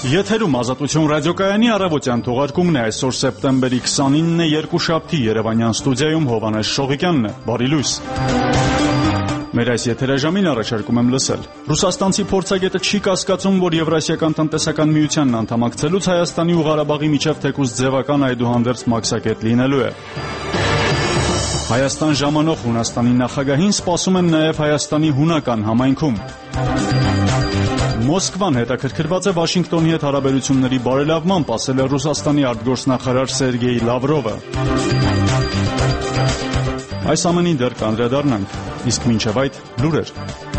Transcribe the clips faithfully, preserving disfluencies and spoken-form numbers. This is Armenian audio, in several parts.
Եթերում Ազատություն ռադիոկայանի առավոտյան թողարկումն է այսօր սեպտեմբերի քսանինը երկուշաբթի Երևանյան ստուդիայում Հովհաննես Շողիկյանն է։ Բարի լույս։ Մեր այս եթերաժամին առաջարկում եմ լսել. Ռուսաստանցի փորձագետը չի կասկածում, որ Եվրասիական տնտեսական միությանն անդամակցելուց Հայաստանի ու Ղարաբաղի միջև թեկուզ ձևական այդուհանդերձ մաքսակետ լինելու է։ Հայաստան ժամանող Հունաստանի նախագահին սպասում են նաև Հայաստանի հունական համայնքում։ Մոսկվան հետաքրքրված է Վաշինգտոնի հետ հարաբերությունների բարելավմամբ, ասել է Ռուսաստանի արտգործնախարար Սերգեյ Լավրովը։ Այս ամենին դեռ կանդրադառնանք, իսկ մինչև այդ լուրեր։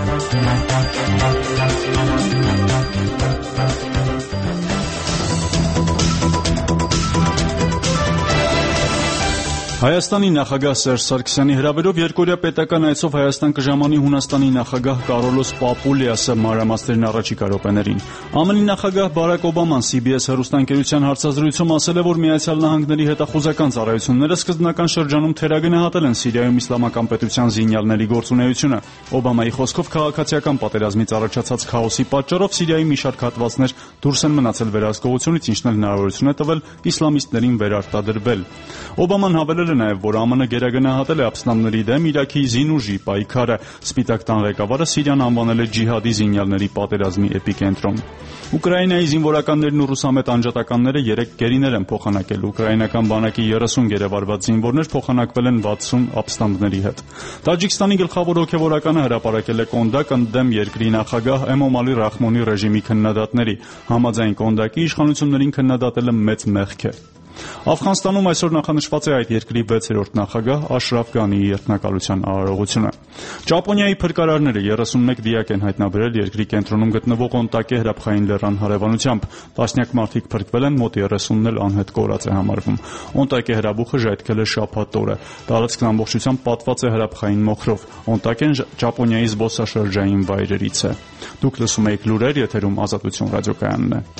Հայաստանի նախագահ Սերժ Սարգսյանի հրավերով երկօրյա պետական այցով Հայաստան կժամանի Հունաստանի նախագահ Կարոլոս Պապուլիասը մանրամասներն առաջիկա րոպեներին։ ԱՄՆ-ի նախագահ Բարակ Օբաման սի բի էս հեռուստաընկերության հարցազրույցում ասել է, որ Միացյալ Նահանգների հետախուզական ծառայությունները սկզբնական շրջանում թերագնահատել են Սիրիայում իսլամական պետության զինյալների գործունեությունը։ Օբամայի խոսքով քաղաքացիական պատերազմից առաջացած քաոսի պատճառով Սիրիայի մի շարք հատվածներ դուրս են մնացել վերահսկողությունից, ինչն էլ հնարավորություն է տվել իսլամիստներին վերարտադրվել։ Օբաման հավելել նաև, որ ԱՄՆ գերագնահատել է ափսնանների դեմ Իրաքի զինուժի պայքարը։ Սպիտակ տան ղեկավարը Սիրիան անվանել է ջիհադի զինյալների պատերազմի էպիկենտրոն։ Ուկրաինայի զինվորականներն ու ռուսամետ անջատականները երեք գերիներ են փոխանակել։ Ուկրաինական բանակի երեսուն գերեվարված զինվորներ փոխանակվել են վաթսուն ափսնանների հետ։ Տաջիկստանի գլխավոր հոգևորականը հրապարակել է կոնդակ ընդդեմ երկրի նախագահ Էմոմալի Ռախմոնի ռեժիմի քննադատների։ Համաձայն կոնդակի իշխանություններին քննադատելը մեծ մեղք է։ Աֆղանստանում այսօր նախանշված է այդ երկրի վեցերորդ նախագահ Աշրաֆ Գանիի երդմնակալության արարողությունը։ Ճապոնիայի փրկարարները երեսունմեկ դիակ են հայտնաբերել երկրի կենտրոնում գտնվող Օնտակե հրաբխային լեռան հարևանությամբ։ Տասնյակ մարդիկ փրկվել են, մոտ երեսունն էլ անհետ կորած է համարվում։ Օնտակե հրաբուխը ժայթքել է շաբաթ օրը։ Տարածքն ամբողջությամբ պատված է հրաբխային մոխրով։ Օնտակեն Ճապոնիայի զբոսաշրջային վայրերից է։ Դուք լսում եք լուրեր, եթերում Ազատություն ռադիոկայանն է։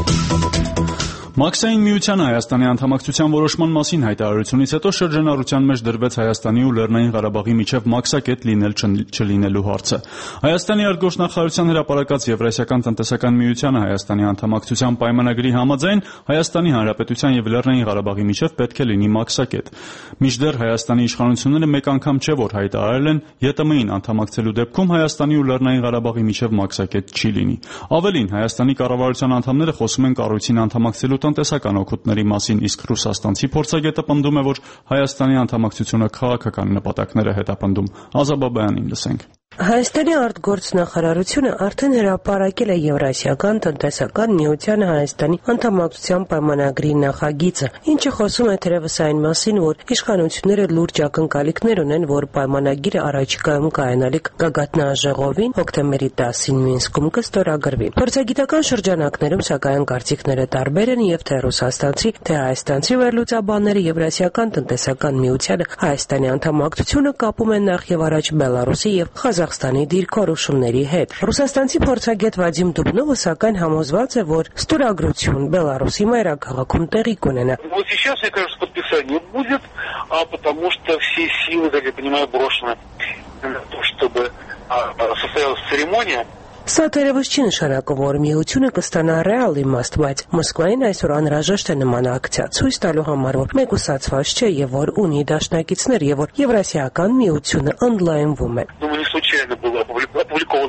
Մաքսային միությանը Հայաստանի անդամակցության որոշման մասին հայտարարությունից հետո շրջանառության մեջ դրվեց Հայաստանի ու Լեռնային Ղարաբաղի միջև մաքսակետ լինել-չլինելու հարցը։ Հայաստանի արտգործնախարարության հրապարակած Եվրասիական տնտեսական միությանը Հայաստանի անդամակցության պայմանագրի համաձայն Հայաստանի Հանրապետության և Լեռնային Ղարաբաղի միջև պետք է լինի մաքսակետ։ Մինչդեռ Հայաստանի իշխանությունները մեկ անգամ չէ, որ հայտարարել են ԵՏՄ-ին անդամակցելու դեպքում Հայաստանի ու Լեռնային Ղարաբաղի միջև մաքսակետ չի լինի։ Ավելին, Հայաստանի կառավարության անդամները խոսում են կառույցին անդամակցելու տնտեսական օգուտների մասին, իսկ ռուսաստանցի փորձագետը պնդում է, որ Հայաստանի անդամակցությունը քաղաքական նպատակներ է հետապնդում։ Ազաբաբյանին լսենք։ Հայաստանի արտգործնախարարությունը արդեն հրապարակել է Եվրասիական տնտեսական միությանը Հայաստանի անդամակցության պայմանագրի նախագիծը, ինչը խոսում է թերևս այն մասին, որ իշխանությունները լուրջ ակնկալիքներ ունեն, որ պայմանագիրը առաջիկայում կայանալիք գագաթնաժողովին հոկտեմբերի տասին Մինսկում կստորագրվի։ Փորձագիտական շրջանակներում սակայն կարծիքները տարբեր են, եւ թե ռուսաստանցի, թե հայաստանցի վերլուծաբանները Եվրասիական տնտեսական միությանը Հայաստանի անդամակցությունը կապում են նախ եւ առաջ Բելարուսի եւ Ղազախստանի դիրքորոշումների հետ։ Ռուսաստանցի փորձագետ Վադիմ Դուբնովը սակայն համոզված է, որ ստորագրություն Բելարուսի մայրաքաղաքում տեղի կունենա։ Вот сейчас, мне кажется, подписание будет, а потому что все силы, как я понимаю, брошены на то, чтобы состоялась церемония. Սա թերևս չի նշանակում, որ միությունը կստանա ռեալ իմաստ, բայց Մոսկվային այսօր անհրաժեշտ է նման ակցիա ցույց տալու համար, որ մեկուսացված չէ եւ որ ունի դաշնակիցներ եւ որ Եվրասիական միությունը ընդլայնվում է։ Думаю, не случайно был опубликован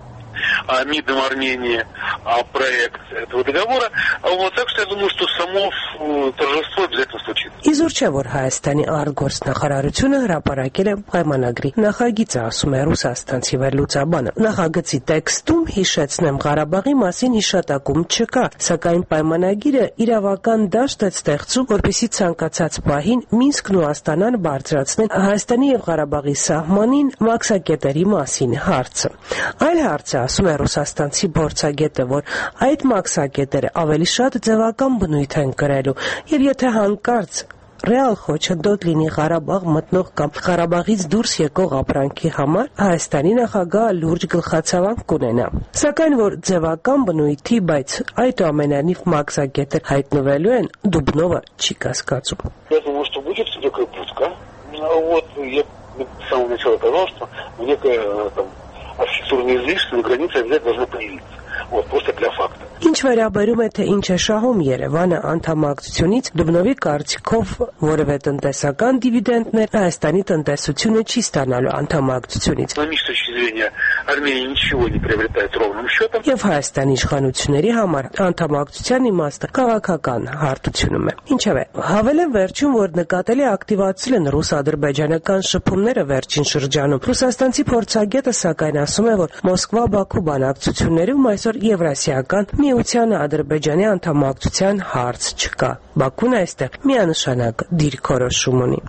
МИДом Армении проект этого договора. Вот, так что я думаю, что само торжество обязательно случится. Իզուր չէ, որ Հայաստանի արտգործնախարարությունը հրապարակել է պայմանագրի նախագիծը, ասում է ռուսաստանցի վերլուծաբանը։ Նախագծի տեքստում, հիշեցնեմ, Ղարաբաղի մասին հիշատակում չկա, սակայն պայմանագիրը իրավական դաշտ է ստեղծում, որպեսզի ցանկացած պահին Մինսկն ու Աստանան բարձրացնեն Հայաստանի եւ Ղարաբաղի սահմանին մաքսակետերի մասին հարցը։ Այլ հարցը, ասում է ռուսաստանցի փորձագետը, որ այդ մաքսակետերը ավելի շատ ձևական բնույթ են կրելու, եւ եթե հանկարծ ռեալ խոչընդոտ լինի Ղարաբաղ մտնող կամ Ղարաբաղից դուրս եկող ապրանքի համար, Հայաստանի նախագահը լուրջ գլխացավանք կունենա։ Սակայն որ ձևական бնույթի, բայց այդուամենայնիվ մաքսակետը հայտնվելու են, Դուբնովը չի կասկածում։ Я думаю, что будет такая пуска. Вот я с самого начала сказал, что некая там архитектурные излишества на границе обязательно должны появиться. Вот, просто для факта. Ինչ վերաբերում է թե ինչ է շահում Երևանը անդամակցությունից, Դուբնովի կարծիքով որևէ տնտեսական դիվիդենդներ Հայաստանի տնտեսությունը չի ստանալու անդամակցությունից։ С точки зрения Армения ничего не приобретает ровным счетом. Եվ Հայաստանի իշխանությունների համար անդամակցության իմաստը քաղաքական հարթությունում է։ Ինչևէ, հավելեն վերջում, որ նկատելի ակտիվացել են ռուս-ադրբեջանական շփումները վերջին շրջանում։ Ռուսաստանցի փորձագետը սակայն ասում է, որ Մոսկվա-Բաքու բանակցություններում այսօր Եվրասիական միությանը Ադրբեջանի անդամակցության հարց չկա։ Բաքուն այստեղ միանշանակ դիրքորոշում ունի։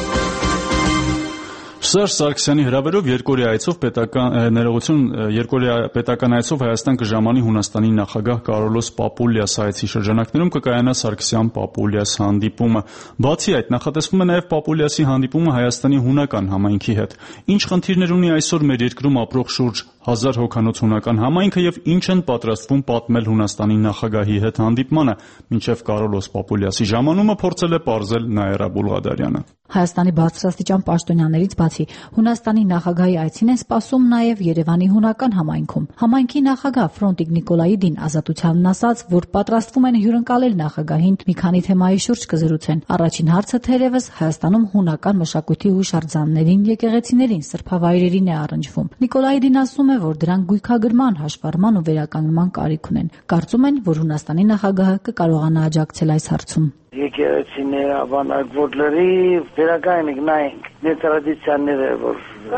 Սերժ Սարգսյանի հրավերով երկօրյա այցով պետական ներողություն երկօրյա պետական այցով Հայաստան կժամանի Հունաստանի նախագահ Կարոլոս Պապուլիաս այցի շրջանակներում կկայանա Սարգսյան-Պապուլիաս հանդիպումը։ Բացի այդ, նախատեսվում է նաև Պապուլիասի հանդիպումը Հայաստանի հունական համայնքի հետ։ Ինչ խնդիրներ ունի այսօր մեր երկրում ապրող շուրջ հազար հոգանոց հունական համայնքը եւ ինչ են պատրաստվում պատմել Հունաստանի նախագահի հետ հանդիպմանը, մինչեւ Կարոլոս Պապուլիասի ժամանումը փորձել է պարզել Նաիրա Բուլղադարյանը։ Հայաստանի բարձրաստիճան պաշտոնյաներից բացի Հունաստանի նախագահի այցին են սպասում նաև Երևանի հունական համայնքում։ Համայնքի նախագահ Ֆրոնտիկ Նիկոլաիդին ազատությանն ասաց, որ պատրաստվում են հյուրընկալել նախագահին մի քանի թեմայի շուրջ կզրուցեն։ Առաջին հարցը թերևս Հայաստանում հունական մշակույթի հուշարձաններին, եկեղեցիներին, սրբավայրերին է առնչվում։ Նիկոլաիդին ասում է, որ դրանք գույքագրման, հաշվառման ու վերականգնման կարիք ունեն։ Կարծում են, որ Հունաստանի նախագահը կկարողանա աջակցել այս հարցում։ Եկեղեցիները, ավանագորլերի վերականգնենք նայենք, նետրադիցիաները, որ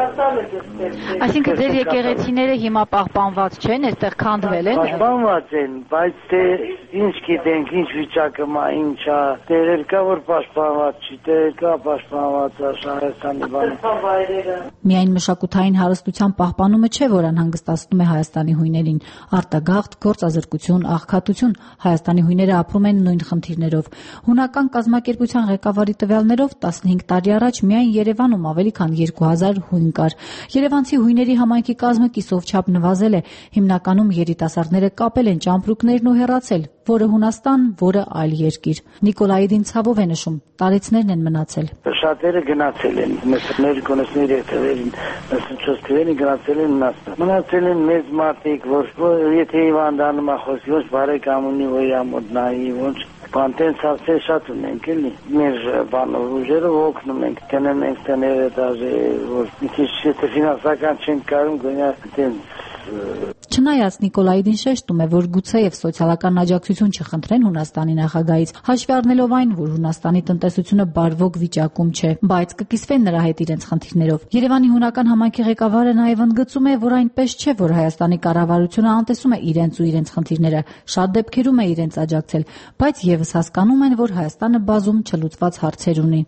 Այսինքն ձեր եկեղեցիները հիմա պահպանված չեն, այստեղ քանդվել են։ Պահպանված են, բայց թե ինչ գիտենք, ինչ վիճակը մա, ինչա, տեղեր կա, որ պաշտպանված չի, տեղեր կա պաշտպանված Հայաստանի բանը։ Միայն մշակութային հարստության պահպանումը չէ, որ անհանգստացնում է Հայաստանի հույներին։ Արտագաղթ, գործազրկություն, աղքատություն, Հայաստանի հույները ապրում են նույն խնդիրներով։ Հունական կազմակերպության ղեկավարի տվյալներով տասնհինգ տարի առաջ միայն Երևանում ավելի քան երկու հազար հույն կար։ Երևանցի հույների համայնքի կազմը կիսով չափ նվազել է։ Հիմնականում երիտասարդները կապել են ճամպրուկներն ու հեռացել, որը Հունաստան, որը այլ երկիր։ Նիկոլաիդին ցավով է նշում, տարեցներն են մնացել։ Շատերը գնացել են, մեր գոնեսների հետևերին, չորս թվերին գնացել են Հունաստան։ Մնացել են մեծ մարդիկ, որ եթե Իվանդանում ախոսի, ոչ բարեկամ ունի, որ ամոթ նայի, ոչ Պանտեն ցավսեր շատ ունենք, էլի։ Մեր բանով ուժերով օգնում ենք, գնում ենք տները դաժե, որ մի քիչ եթե ֆինանսական չենք կարում, գոնյա տենց։ Չնայած Նիկոլաիդին շեշտում է, որ գուցեև սոցիալական աջակցություն չխնդրեն Հունաստանի նախագահից, հաշվի առնելով այն, որ Հունաստանի տնտեսությունը բարվոք վիճակում չէ, բայց կկիսվեն նրա հետ իրենց խնդիրներով։ Երևանի հունական համայնքի ղեկավարը նաև ընդգծում է, որ այնպես չէ, որ Հայաստանի կառավարությունը անտեսում է իրենց ու իրենց խնդիրները, շատ դեպքերում է իրենց աջակցել, բայց եւս հասկանում են, որ Հայաստանը բազում չլուծված հարցեր ունի։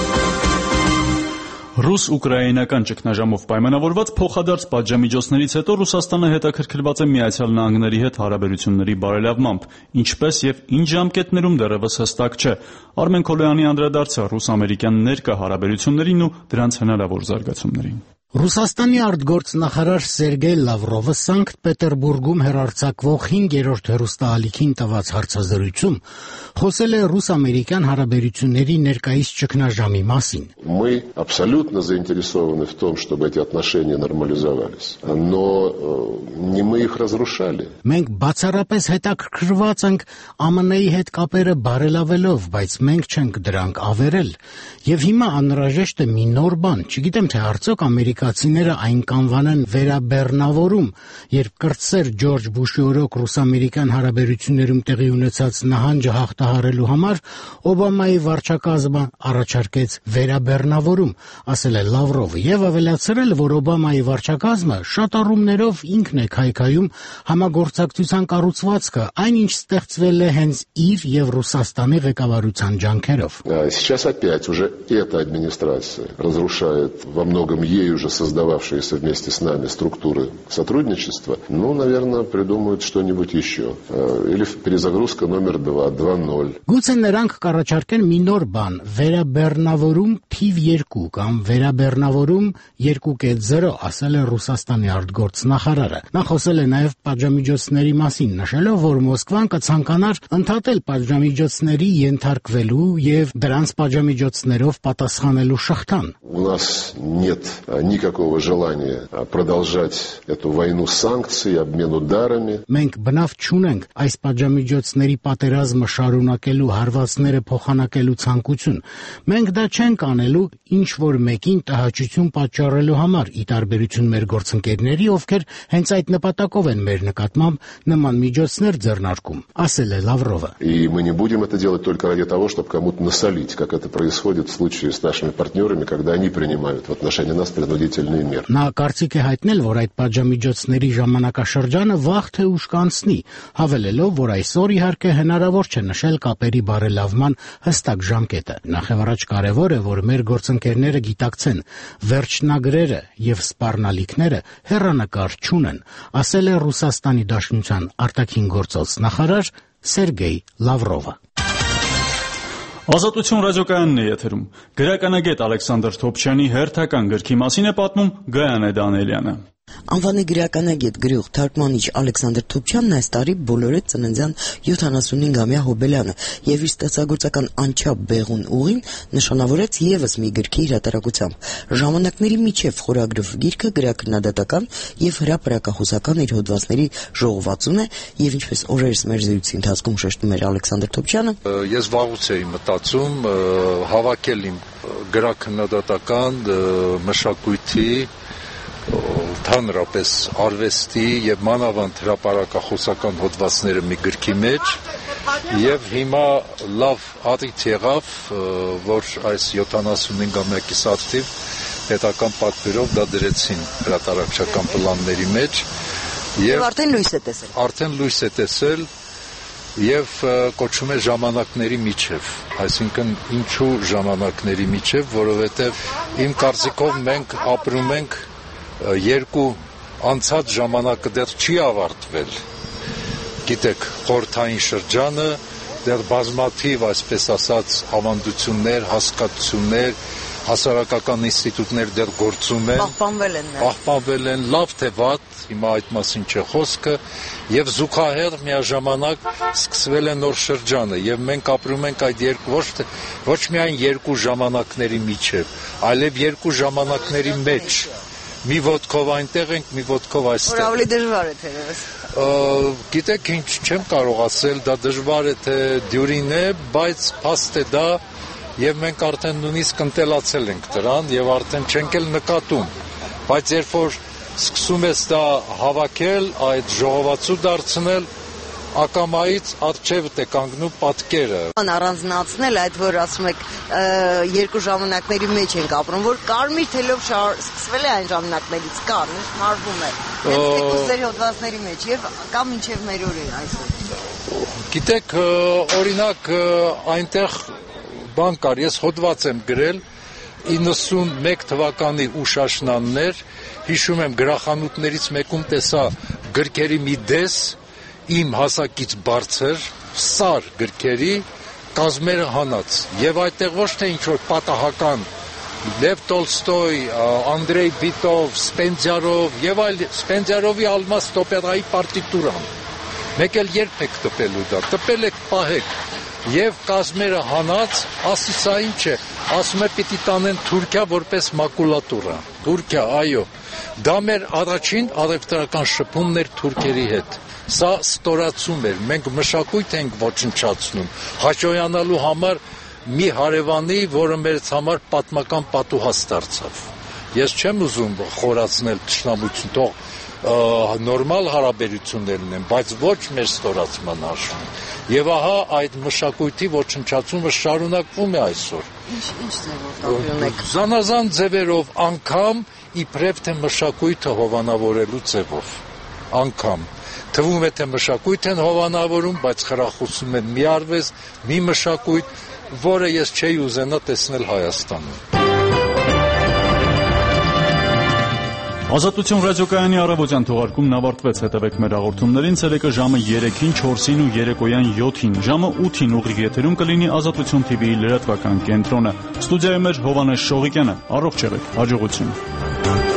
Ռուս-ուկրաինական ճգնաժամով պայմանավորված փոխադարձ պատժամիջոցներից հետո Ռուսաստանը հետաքրքրված է Միացյալ Նահանգների հետ հարաբերությունների բարելավմամբ, ինչպես եւ ինչ ժամկետներում դեռևս հստակ չէ։ Արմեն Քոլոյանի անդրադարձը ռուս-ամերիկյան ներկա հարաբերություններին ու դրանց հնարավոր զարգացումներին։ Ռուսաստանի արտգործնախարար Սերգեյ Լավրովը Սանկտ Պետերբուրգում հեռարձակվող հինգերորդ հեռուստաալիքին տված հարցազրույցում խոսել է ռուս-ամերիկյան հարաբերությունների ներկայիս ճգնաժամի մասին։ Мы абсолютно заинтересованы в том, чтобы эти отношения нормализовались, но не мы их разрушали. Մենք բացառապես հետաքրքրված ենք ԱՄՆ-ի հետ կապերը բարելավելով, բայց մենք չենք դրանք ավերել։ Եվ հիմա անհրաժեշտ է մի նոր բան, չգիտեմ թե արդյոք ամերիկացիները այն կանվանեն վերաբեռնավորում, երբ կրտսեր Ջորջ Բուշի օրոք ռուս-ամերիկյան հարաբերություններում տեղի ունեցած նահանջը հաղթահարելու համար Օբամայի վարչակազմը առաջարկեց վերաբեռնավորում, ասել է Լավրովը, եւ ավելացրել, որ Օբամայի վարչակազմը շատ առումներով ինքն է քայքայում համագործակցության կառուցվածքը, այնինչ ստեղծվել է հենց իր եւ Ռուսաստանի ղեկավարության ջանքերով։ Сейчас опять уже эта администрация разрушает во многом ей уже создававшиеся вместе с нами структуры сотрудничества. Ну, наверное, придумают что-нибудь еще. Или перезагрузка номер два, два ноль. Գուցե նրանք կառաջարկեն մի նոր բան, վերաբեռնավորում թիվ երկու կամ վերաբեռնավորում երկու կետ զրո, ասել է Ռուսաստանի արտգործնախարարը։ Նա խոսել է նաև պատժամիջոցների մասին, նշելով, որ Մոսկվան կցանկանար ընդհատել պատժամիջոցների ենթարկվելու եւ դրանց պատժամիջոցներով պատասխանելու շղթան։ У нас нет ни никакого желания продолжать эту войну санкций, обмен ударами. Մենք բնավ չունենք այս պատժամիջոցների պատերազմը շարունակելու հարվածները փոխանակելու ցանկություն։ Մենք դա չենք անելու ինչ որ մեկին տհաճություն պատճառելու համար, ի տարբերություն մեր գործընկերների, ովքեր հենց այդ նպատակով են մեր նկատմամբ նման միջոցներ ձեռնարկում, ասել է Լավրովը։ И мы не будем это делать только ради того, чтобы кому-то насолить, как это происходит в случае с нашими партнерами, когда они принимают в отношении нас принудительные меры. Նա կարծիք է հայտնել, որ այդ պատժամիջոցների ժամանակաշրջանը վաղ թե ուշ կանցնի, հավելելով, որ այսօր իհարկե հնարավոր չէ նշել կապերի բարելավման հստակ ժամկետը։ Նախևառաջ կարևոր է, որ մեր գործընկերները գիտակցեն, վերջնագրերը եւ սպառնալիքները հեռանկար չունեն, ասել է Ռուսաստանի Դաշնության արտաքին գործոց նախարար Սերգեյ Լավրովը։ Ազատություն ռադիոկայանն է եթերում։ Գրականագետ Ալեքսանդր Թոփչյանի հերթական գրքի մասին է պատմում Գայանե Դանիելյանը։ Անվանի գրականագետ գրող թարգմանիչ Ալեքսանդր Թոփչյանն այս տարի բոլորեց ծննդյան յոթանասունհինգամյա հոբելյանը եւ իր ստեղծագործական անչափ բեղուն ուղին նշանավորեց եւս մի գրքի հրատարակությամբ։ Ժամանակների միջև խորագրով գիրքը գրաքննադատական եւ հրապարակախոսական իր հոդվածների ժողովածուն է եւ ինչպես օրերս մեր զրույցի ընթացքում շեշտում էր Ալեքսանդր Թոփչյանը, ես վաղուց էի մտածում հավաքել իմ գրաքննադատական մշակույթի Թանրապես արվեստի եւ մանավանդ հրապարակախոսական հոդվածները մի գրքի մեջ եւ հիմա լավ ադիտ եղավ, որ այս յոթանասունհինգամյակի սարթիվ պետական պատվերով դա դրեցին հրատարակչական պլանների մեջ եւ արդեն լույս է տեսել։ Արդեն լույս է տեսել եւ կոչվում է ժամանակների միջև, այսինքն ինչու ժամանակների միջև, որովհետեւ իմ կարծիքով մենք ապրում ենք երկու անցած ժամանակը դեռ չի ավարտվել։ Գիտեք, խորհրդային շրջանը դեռ բազմաթիվ, այսպես ասած, ավանդություններ, հասկացություններ, հասարակական ինստիտուտներ դեռ գործում են, պահպանվել են, պահպանվել են, լավ թե վատ, հիմա այդ մասին չէ խոսքը, եւ զուգահեռ միաժամանակ սկսվել է նոր շրջանը, եւ մենք ապրում ենք այդ երկու ոչ թե ոչ միայն երկու ժամանակների միջև, այլև երկու ժամանակների մեջ։ Մի ոտքով այնտեղ ենք, մի ոտքով այստեղ։ Որ ավելի դժվար է թերևս։ Գիտեք, ինչ չեմ կարող ասել, դա դժվար է թե դյուրին է, բայց փաստ է դա եւ մենք արդեն նույնիսկ ընտելացել ենք դրան եւ արդեն չենք էլ նկատում։ Բայց երբ որ սկսում ես դա հավաքել, այդ ժողովածու դարձնել, ակամայից առջևդ է կանգնում պատկերը։ Առանձնացնել այդ, որ ասում եք երկու ժամանակների մեջ ենք ապրում, որ կարմիր թելով սկսվել է այն ժամանակներից, կար, մարվում է։ Երկուսների հոդվածների մեջ եւ կամ մինչեւ մեր օրերը այսօր։ Գիտեք, օրինակ այնտեղ բան կար, ես հոդված եմ գրել իննսունմեկ թվականի ուշաշնաններ, հիշում եմ գրախանութներից մեկում տեսա գրքերի մի դես իմ հասակից բարձր, սար գրքերի կազմերը հանած եւ այդտեղ ոչ թե ինչ-որ պատահական Լև Տոլստոյ, Անդրեյ Բիտով, Սպենդիարով եւ այլ Սպենդիարովի Ալմաստ օպերայի պարտիտուրան։ Մեկ էլ երբ եք տպելու դա, տպել եք, պահեք եւ կազմերը հանած, ասի սա ինչ է, ասում է պիտի տանեն Թուրքիա որպես մակուլատուրա։ Թուրքիա, այո։ Դա մեր առաջին առևտրական շփումն էր թուրքերի հետ։ Սա ստորացում էր, մենք մշակույթ ենք ոչնչացնում, հաճոյանալու համար մի հարևանի, որը մեզ համար պատմական պատուհաս դարձավ։ Ես չեմ ուզում խորացնել թշնամություն, թող նորմալ հարաբերություններ ունեն, բայց ոչ մեր ստորացման հաշվին։ Եվ ահա այդ մշակույթի ոչնչացումը շարունակվում է այսօր։ Ինչ ձևով ունեք։ Զանազան ձևերով, անգամ իբրև թե մշակույթը հովանավորելու ձևով, անգամ թվում է թե մշակույթ են հովանավորում, բայց խրախուսում են մի արվեստ, մի մշակույթ, որը ես չէի ուզենա տեսնել Հայաստանում։ Ազատություն ռադիոկայանի առավոտյան թողարկումն ավարտվեց, հետևեք մեր հաղորդումներին ցերեկը ժամը երեքին, չորսին ու երեկոյան յոթին, ժամը ութին ուղիղ եթերում կլինի Ազատություն թի վիի լրատվական կենտրոնը։ Ստուդիայում էր Հովհաննես Շողիկյանը, առողջ եղեք, հաջողություն։